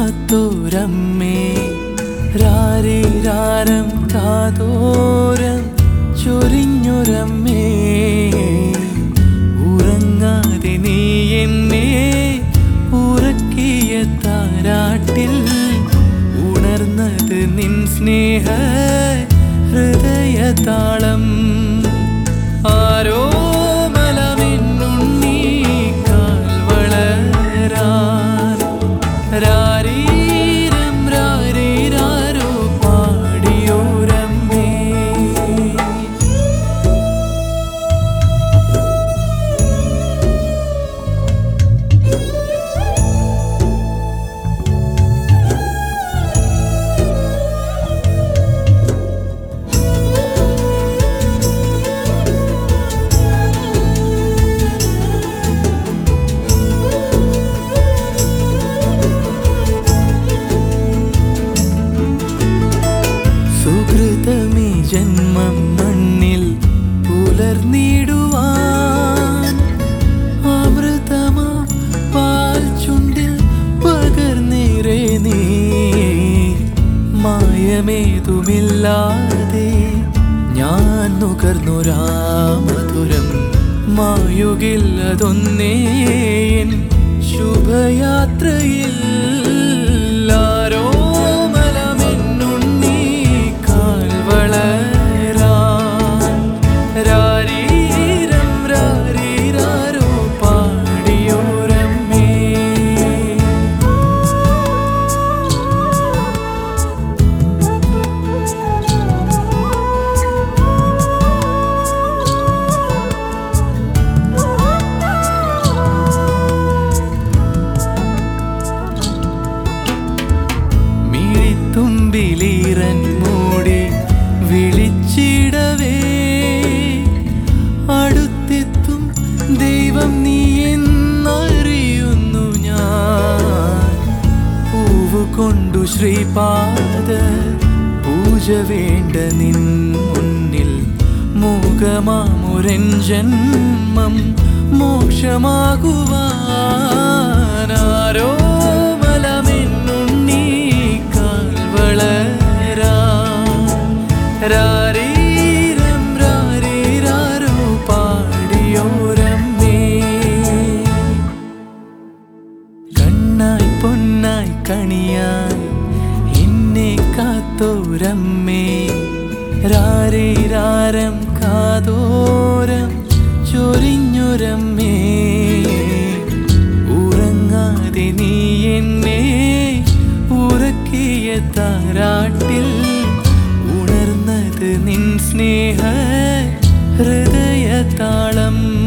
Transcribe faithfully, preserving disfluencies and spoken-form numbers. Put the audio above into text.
കാത്തോരമ്മേ രാരീരാരം കാതോരം ചൊരിഞ്ഞൊരമ്മേ ഉറങ്ങാതെ നീ എന്നെ ഉറക്കിയ താരാട്ടിൽ ഉണർന്നത് നിൻ സ്നേഹ ഹൃദയതാളം ആരോ മലമിന്നുണ്ണി കാൽ വളരാൻ രാരീരം രാരീരാരോ പാടിയോരമ്മേ സുകൃതമീ ജന്മം മണ്ണിൽ പുലർന്നിടുവാൻ അമൃതമാ പാൽ ചുണ്ടിൽ പകർന്നിരേ നീ മായമേതുമില്ലാതെ ഞാൻ നുകർന്നൊരാ മധുരം മായുകില്ലതൊന്നേ എൻ ശുഭയാത്രയിൽ ആരോ മലമെന്നുണ്ണി കാൽ വളരാൻ രാരീരം രാരീരാരോ പാടിയോരമ്മേ തുമ്പിലീറൻ മൂടി വിളിച്ചിടവേ അടുത്തെത്തും ദൈവം നീ എന്നറിയുന്നു ഞാൻ പൂവ് കൊണ്ടു ശ്രീപാദ പൂജ വേണ്ട നിൻ മുന്നിൽ മൂകമാമുരൻ ജന്മം മോക്ഷമാകുവാൻ ആരോ മലമെന്നുണ്ണി രാരീരം രാരീരാരോ പാടിയോരമ്മേ കണ്ണായി പൊന്നായി കണിയായി എന്നെ കാത്തോരമ്മേ രാരീരാരം കാതോരം ചൊരിഞ്ഞൊരമ്മേ ഉറങ്ങാതെ നീ എന്നെ ഉറക്കിയ താരാട്ടിൽ ഉണർന്നത് നിൻ സ്നേഹ ഹൃദയതാളം